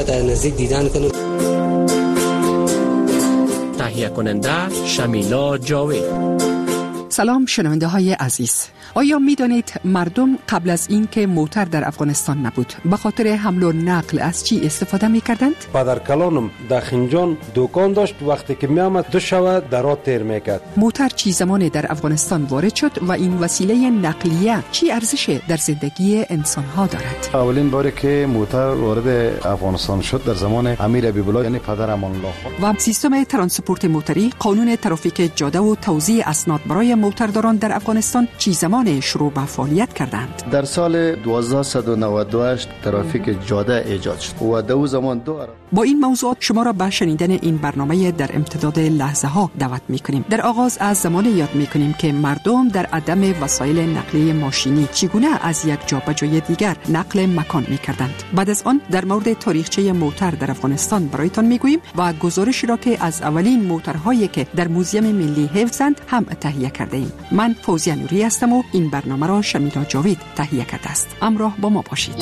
نزدیک دیدن کنیم. تهیه کننده شمیلا جاوید. سلام شنونده های عزیز، آیا می دانید مردم قبل از این که موتر در افغانستان نبود به خاطر حمل و نقل از چی استفاده می کردند؟ پدرکلانم در خنجان دکان داشت، وقتی که می آمد 2 شب در راه تیر می کرد. موتر چی زمانی در افغانستان وارد شد و این وسیله نقلیه چی ارزش در زندگی انسان ها دارد؟ اولین باری که موتر وارد افغانستان شد در زمان امیر حبیب الله یعنی پدر امان الله خان. و سیستم ترانسپورت موتری، قانون ترافیک جاده و توزیع اسناد برای موترداران در افغانستان چی زمان شروع به فعالیت کردند؟ در سال 1298 ترافیک جاده ایجاد شد و در زمان با این موضوعات شما را به شنیدن این برنامه در امتداد لحظه ها دعوت می‌کنیم. در آغاز از زمان یاد می‌کنیم که مردم در عدم وسایل نقلیه ماشینی چگونه از یک جا به جای دیگر نقل مکان می‌کردند. بعد از آن در مورد تاریخچه موتر در افغانستان برایتان می‌گوییم و گزارشی را که از اولین موترهایی که در موزیم ملی حفظند هم تهیه کردیم. من فوزیه نوری هستم و این برنامه را شمیلا جاوید تهیه کرده است. همراه با ما باشید.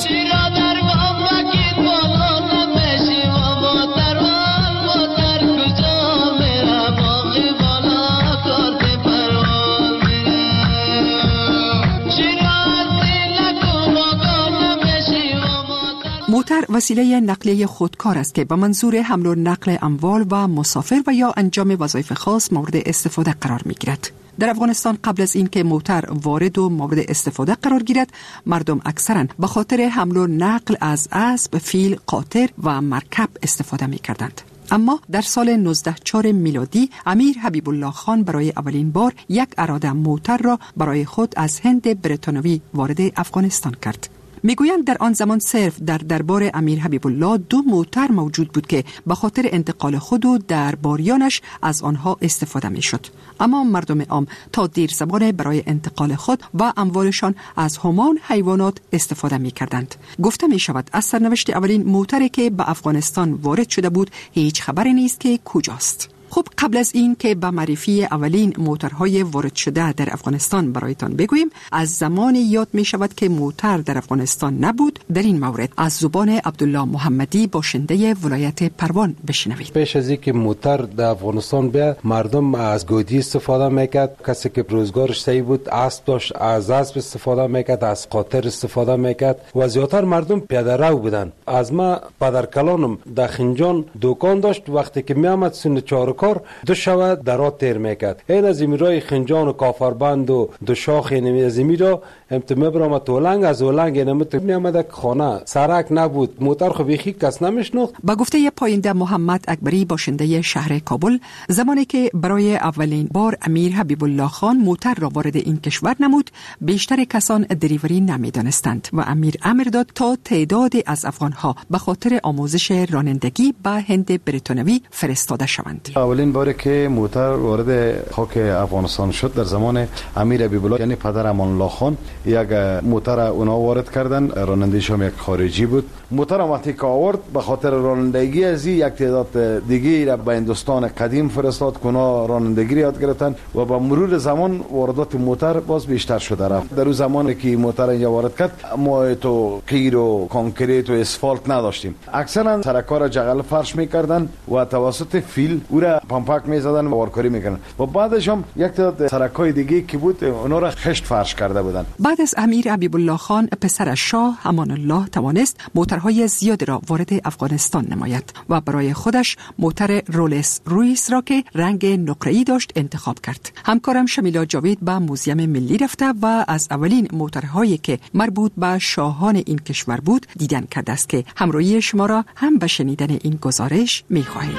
موتر وسیله نقلیه خودکار است که به منظور حمل و نقل اموال و مسافر و یا انجام وظایف خاص مورد استفاده قرار می گیرد. در افغانستان قبل از این که موتر وارد و مورد استفاده قرار گیرد، مردم اکثرا به خاطر حمل و نقل از اسب، فیل، قاطر و مرکب استفاده می کردند. اما در سال 1904 میلادی امیر حبیب الله خان برای اولین بار یک اراده موتر را برای خود از هند بریتانوی وارد افغانستان کرد. میگویند در آن زمان صرف در دربار امیر حبیب الله 2 موتر موجود بود که به خاطر انتقال خود و درباریانش از آنها استفاده میشد. اما مردم عام تا دیر زمان برای انتقال خود و اموالشان از همان حیوانات استفاده میکردند. گفته می شود از سرنوشت اولین موتری که به افغانستان وارد شده بود هیچ خبری نیست که کجاست. خب قبل از این که به معرفی اولین موترهای وارد شده در افغانستان برایتان بگوییم، از زمانی یاد می شود که موتر در افغانستان نبود. در این مورد از زبان عبدالله محمدی باشنده ولایت پروان بشنوید. پیش از اینکه موتر در افغانستان بیاد مردم از گودی استفاده میکرد. کسی که روزگارش صحیح بود اسب داشت، از اسب استفاده میکرد، از قاطر استفاده میکرد و زیاتر مردم پیاده رو بودن. از ما پدرکلانم در خنجان دکان داشت، وقتی که می آمد سن 4 کار 2 شب در راه تیر میکرد. این از امیرای خنجان و کافربند و 2 شاخ نمی از امیرا امتمه برام تولنگ از اولنگ نمت می آمد خانه سرک نبود، موتر خو بیخی کس نمیشناخت. با گفته پاینده محمد اکبری باشنده شهر کابل، زمانی که برای اولین بار امیر حبیب الله خان موتر را وارد این کشور نمود، بیشتر کسان دریوری نمیدانستند و امیر امر داد تا تعدادی از افغانها به خاطر آموزش رانندگی به هند بریتانوی فرستاده شوند. اولین باری که موتر وارد خاک افغانستان شد در زمان امیر حبیب الله یعنی پدر امان الله خان، یک موتر اونا وارد کردن. رانندگیش هم یک خارجی بود. موتر وقتی که آورد به خاطر رانندگی از یک تعداد دیگه را به هندوستان قدیم فرستاد که اونا رانندگی یاد گرفتن و با مرور زمان واردات موتر باز بیشتر شده رفت. در اون زمانی که موتر اینجا وارد کرد ما تو قیر و کانکریت و اسفالت نداشتیم. اکثرا سرک‌ها را جغل فرش می‌کردن و توسط فیل او را پمپک می‌زدن و وارکاری می‌کردن و بعدش هم یک تعداد سرک‌های دیگه که بود اونا را خشت فرش کرده بودن. بعد از امیر حبیب الله خان پسر شاه امان الله توانست موترهای زیاد را وارد افغانستان نماید و برای خودش موتر رولس رویس را که رنگ نقره‌ای داشت انتخاب کرد. همکارم شمیلا جاوید به موزیم ملی رفته و از اولین موترهایی که مربوط به شاهان این کشور بود دیدن کرده است که همراهی شما را هم به شنیدن این گزارش می‌خواهیم.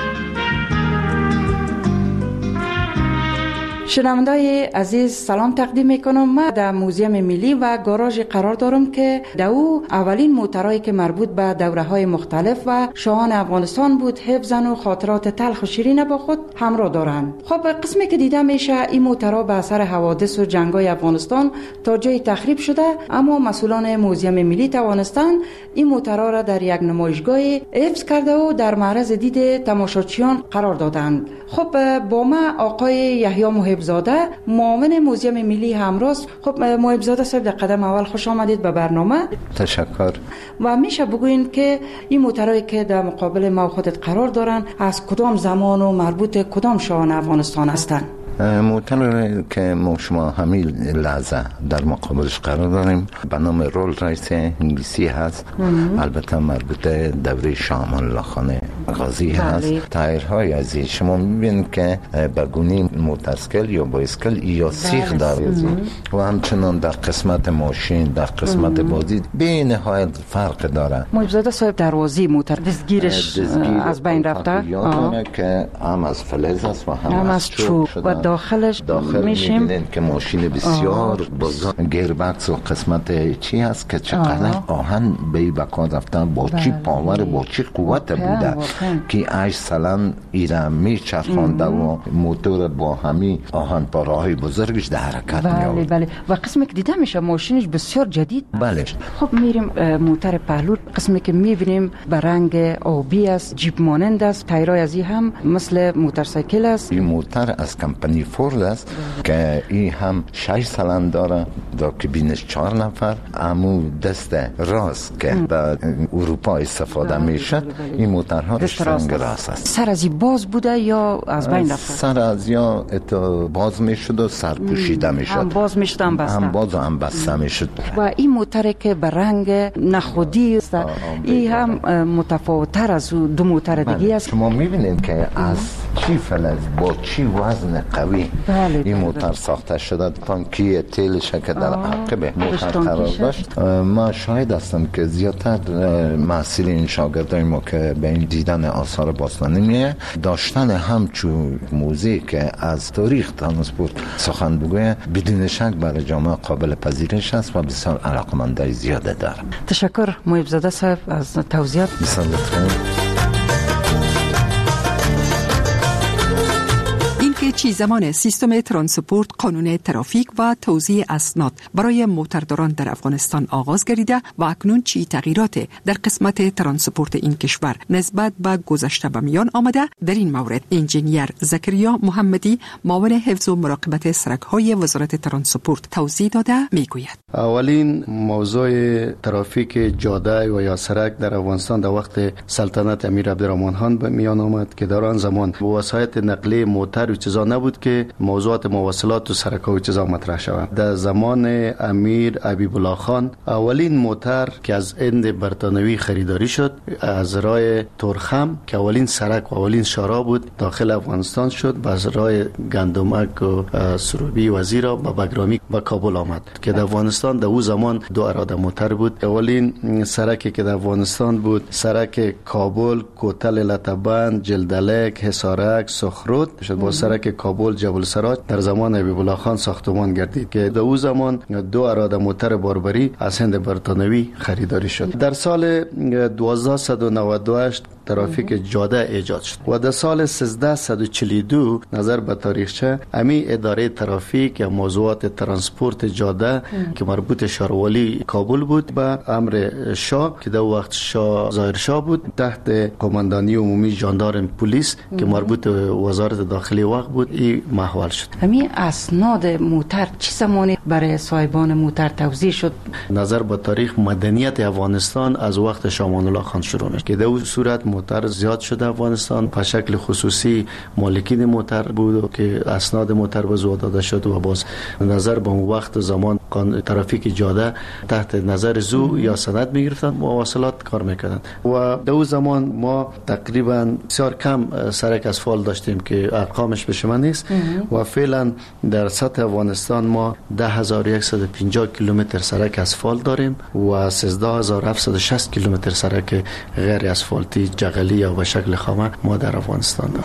شنوندای عزیز سلام تقدیم میکنم. من در موزیم ملی و گاراژ قرار دارم که در او اولین موترهایی که مربوط به دوره‌های مختلف و شاهان افغانستان بود حفظن و خاطرات تلخ و شیرین با خود همراه دارند. خب قسمی که دیده میشه این موترها به اثر حوادث و جنگ‌های افغانستان تا جای تخریب شده، اما مسئولان موزیم ملی توانستند این موترها را در یک نمایشگاه حفظ کرده و در معرض دید تماشاچیان قرار دادند. خب با ما آقای یحیی محب محب زاده معاون موزیم ملی همراست. خب محب زاده صاحب در قدم اول خوش آمدید به برنامه. تشکر. و میشه بگوین که این موترایی که در مقابل ما خودت قرار دارن از کدام زمان و مربوط کدام شاهان افغانستان هستند؟ موتر که ما شما همین لحظه در مقابلش قرار داریم به نام رول رایس انگلیسی هست. البته مربوط دوره شاه امان الله خان غازی هست. تایرهای از شما میبینید که بگونی موترسکل یا بایسکل یا سیخ داره و همچنان در قسمت ماشین در قسمت بازی به نهایت فرق داره. محبزاده صاحب دروازی موتر دستگیرش از بین رفته که هم از فلز است و هم از چوب و داخل میشیم که ماشین بسیار بزرگ گیربکس و قسمت چی هست که چقدر آهن به بکار رفتن با چی پاور با چی قوت بوده که 8 سالن ایره میچرخانده و موتور با همی آهن پاراهای بزرگش در حرکت میاد. بله و قسمی که دیده میشه ماشینش بسیار جدید. بله. خب میریم موتر پهلو، قسمی که میبینیم به رنگ آبی است، جیپ مانند است، تایرای ازی هم مثل موتورسایکل است. این موتر از کمپانی فورد است که این هم 6 سالن داره، در کابینش 4 نفر. امو دست راست که در اروپا استفاده میشه این موترها سنگ راست است. سر ازی باز بوده یا از بین رفته؟ سر از یا باز میشد و سر پوشیده میشد. هم باز میشد هم بسته. هم باز و هم بسته میشد. و این موتر که به رنگ نخودی است این هم متفاوت‌تر از دو موتر دیگه است. شما میبینید که از چی فلز با چی وزن قوی این موتر ساخته شده. تانکی تیلش که در عقب موتر قرار داشت. ما شاهد هستم که زیادتر محصولین شاگردای ما که به این دیدن آثار باستانی میه داشتن همچون موزه که از تاریخ ترانسپورت سخن بگویه بدون شک برای جامعه قابل پذیرش است و بسیار علاقمندای زیاده داره. تشکر محبزاده صاحب از توضیحات. بسیار لطفاً. چی زمان سیستم ترانسپورت قانون ترافیک و توزیع اسناد برای موترداران در افغانستان آغاز گردیده و اکنون چی تغییرات در قسمت ترانسپورت این کشور نسبت به گذشته به میان آمده؟ در این مورد انجینیر زکریا محمدی معاون حفظ و مراقبت سرک‌های وزارت ترانسپورت توضیح داده میگوید. اولین موضوع ترافیک جاده و یا سرک در افغانستان در وقت سلطنت امیر عبدالرحمن خان به میان آمد که در آن زمان وسایط نقلیه موتر و چیزا نبود که موضوعات مواصلات و سرک‌ها و چیزا مطرح شود. در زمان امیر حبیب الله خان اولین موتر که از هند برتانوی خریداری شد از راه تورخم که اولین سرک و اولین شارع بود داخل افغانستان شد و از راه گندمک و سروبی وزیرا به بگرامی و کابل آمد که در افغانستان در اون زمان 2 اراده موتر بود. اولین سرکی که در افغانستان بود سرک کابل، کوتل لطبند، جلدلک، حصارک، سخرود شد. با سرک کابل جبل سراج در زمان حبیب الله خان ساختمان گردید که در اون زمان 2 اراده موتر باربری از هند برتانوی خریداری شد. در سال 1298 ترافیک جاده ایجاد شد و در سال 1342 نظر به تاریخچه امی اداره ترافیک یا موضوعات ترانسپورت جاده که مربوط شاروالی کابل بود به امر شاه که در وقت شاه ظاهر شاه بود تحت قماندانی عمومی ژاندارم پلیس که مربوط وزارت داخلی وقت بود این محول شد. همین اسناد موتر چه زمانی برای صاحبان موتر توزیع شد؟ نظر به تاریخ مدنیت افغانستان از وقت شاه امان الله خان شروع میشه که در اون صورت موتر زیاد شده افغانستان به شکل خصوصی مالکین موتر بود که اسناد موتر به زو داده شد و باز نظر به اون وقت زمان ترافیک جاده تحت نظر زو یا سند میگرفتن مواصلات کار میکردن و در اون زمان ما تقریبا بسیار کم سرک اسفالت داشتیم که ارقامش به شما نیست و فعلا در سطح افغانستان ما 10150 کیلومتر سرک اسفالت داریم و 13760 کیلومتر سرک غیر اسفالتی جغلی یا به شکل خامه ما در افغانستان داریم.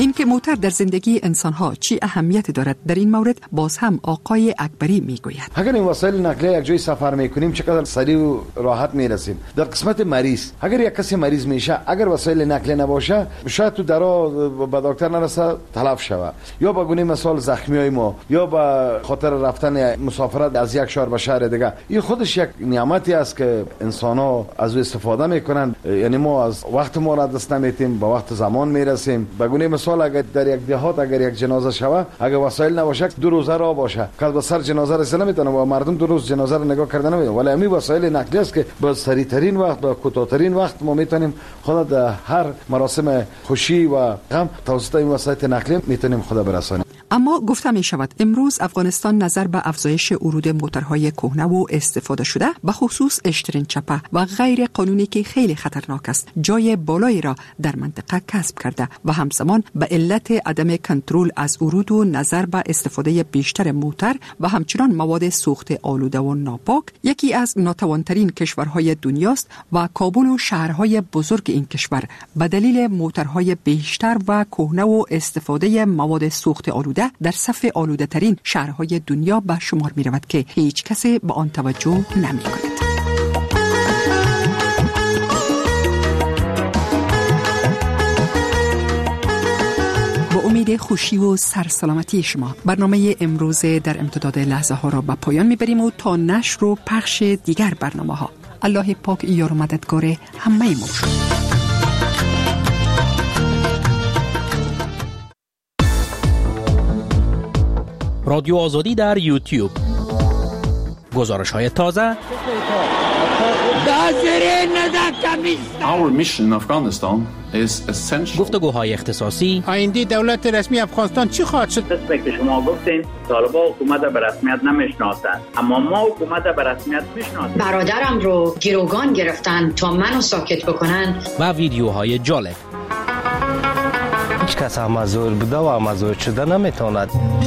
این که موتر در زندگی انسان‌ها چی اهمیت دارد در این مورد باز هم آقای اکبری میگوید. اگر این وسایل نقلیه یک جای سفر میکنیم چقدر سریع و راحت میرسیم. در قسمت مریض اگر یک کسی مریض میشه اگر وسایل نقلیه نباشه شاید تو درا به دکتر نرسه تلف شوه، یا به گونه مثال زخمیای ما، یا به خاطر رفتن مسافرت از یک شهر به شهر دیگه. این خودش یک نعمتی است که انسان‌ها از او استفاده میکنن. یعنی ما از وقت ما را دست نمیتیم، با وقت زمان میرسیم. به گونه مثال اگر در یک دهات اگر یک جنازه شوه اگر وسایل نباشه 2 روزه راه باشه که به سر جنازه رسیدن نمیتونه و مردم 2 روز جنازه رو نگاه کردن نمیتونه. ولی همین وسایل نقلیه است که با سریع ترین وقت با کوتاه‌ترین وقت ما میتونیم خود در هر مراسم خوشی و غم توسط این وسایل نقلیه میتونیم خود برسانیم. اما گفته می شود امروز افغانستان نظر به افزایش ورود موترهای کهنه و استفاده شده به خصوص اشترین چپه و غیر قانونی که خیلی خطرناک است جای بالایی را در منطقه کسب کرده و همزمان به علت عدم کنترل از ورود و نظر به استفاده بیشتر موتر و همچنان مواد سوخت آلوده و ناپاک یکی از ناتوانترین کشورهای دنیاست و کابل و شهرهای بزرگ این کشور به دلیل موترهای بیشتر و کهنه و استفاده مواد سوخت آلوده در صف آلوده ترین شهرهای دنیا به شمار می رود که هیچ کسی به آن توجه نمی کند. با امید خوشی و سرسلامتی شما برنامه امروز در امتداد لحظه ها را به پایان می بریم و تا نشر و پخش دیگر برنامه ها الله پاک یار و مددگار همه ما شد. رادیو آزادی در یوتیوب، گزارش‌های تازه، Our mission in Afghanistan is essential. گفتگوهای اختصاصی، آینده دولت رسمی افغانستان چی خواهد شد؟ دست که شما گفتین طالبان حکومت به رسمیت نمیشناسند، اما ما حکومت به رسمیت میشناسیم. برادرم رو گروگان گرفتن تا منو ساکت بکنن و ویدیوهای جالب. هیچ کس مزور بوده و مزور شده نمیتواند.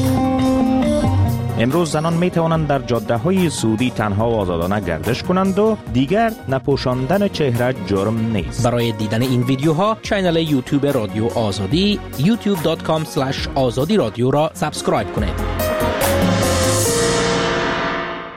امروز زنان می توانند در جاده های سعودی تنها و آزادانه گردش کنند و دیگر نپوشاندن چهره جرم نیست. برای دیدن این ویدیوها کانال یوتیوب رادیو آزادی youtube.com/azadi radio را سابسکرایب کنید.